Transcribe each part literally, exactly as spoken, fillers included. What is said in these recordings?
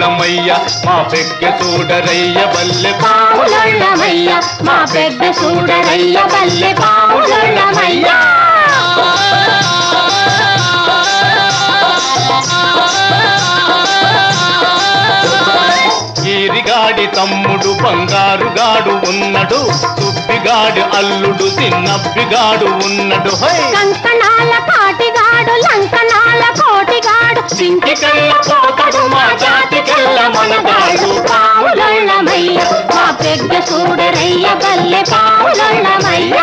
పావులొళ్ళమయ్య మా పెగ్గ చూడరయ్య బల్లె పావులొళ్ళమయ్య మా పెగ్గ చూడరయ్య బల్లె పావులొళ్ళమయ్య ఈరిగాడి తమ్ముడు బంగారుగాడు ఉన్నడు సుబ్బిగాడి అల్లుడు చిన్నబ్బిగాడు ఉన్నడు కంకణాల కాటిగాడు లంకనాల కోటిగాడు సింటికెళ్ళ పోతడు మా జాతికెళ్ళ మనగాడు పావులొళ్ళమయ్య మా పెగ్గ చూడరయ్య బల్లె పావులొళ్ళమయ్య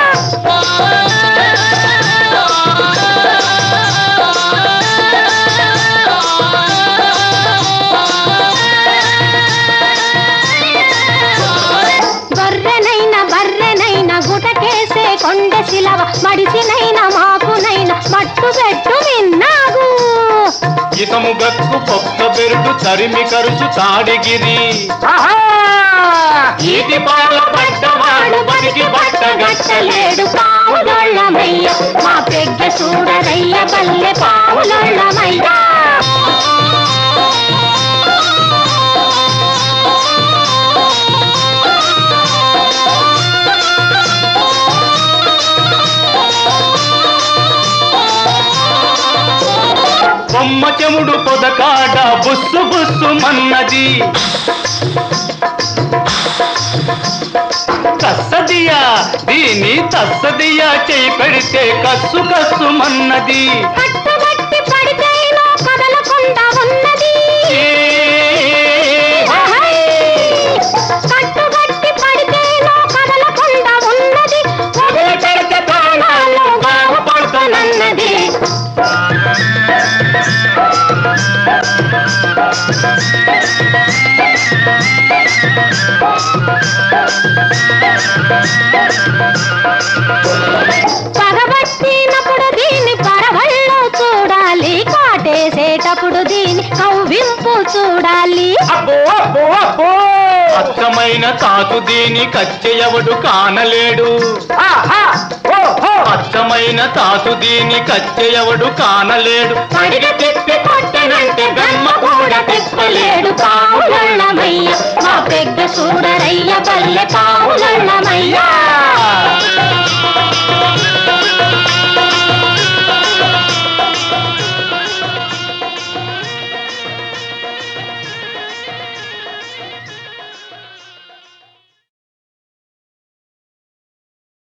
గుటకేసే కొండ శిలవ మడిసినైనా మాకునైనా మట్టు పెట్టు విన్నాగు ఇతము గక్కు పొక్క బెరుడు తరిమి కరుచు తాడిగిరి ఈటి పాల పడ్డవాడు బతికి పట్టగట్టలేడు పావులొళ్ళమయ్య మా పెగ్గ చూడరయ్య బల్లె పావులొళ్ళమయ్య బొమ్మ చెముడు పొదకాడ బుస్సు బుస్సు మన్నది కస్సదియా దీని తస్సదియా చేయి పెడితే కస్సు కస్సు మన్నది కట్టుబట్టి పడితేనో కదలకుండా ఉన్నది కట్టుబట్టి పడితేనో కదలకుండా ఉన్నది వదిలి పెడితే తాళాలు బాగుపడుతున్నది పగబట్టినప్పుడు దీన్ని పరవళ్ళు చూడాలి కాటేసేటప్పుడు దీన్ని కవ్వింపు చూడాలి అబ్బో అబ్బో అబ్బో అచ్చమైన తాతు దీని కచ్చెయవడు కానలేడు అచ్చమైన తాతు దీని కచ్చెయవడు కానలేడు పడిగ తిప్పి కొట్టనంటే గమ్మ కూడా తిప్పలేడు పావులొళ్ళమయ్య మా పెగ్గ చూడరయ్య బల్లె పావులొళ్ళమయ్య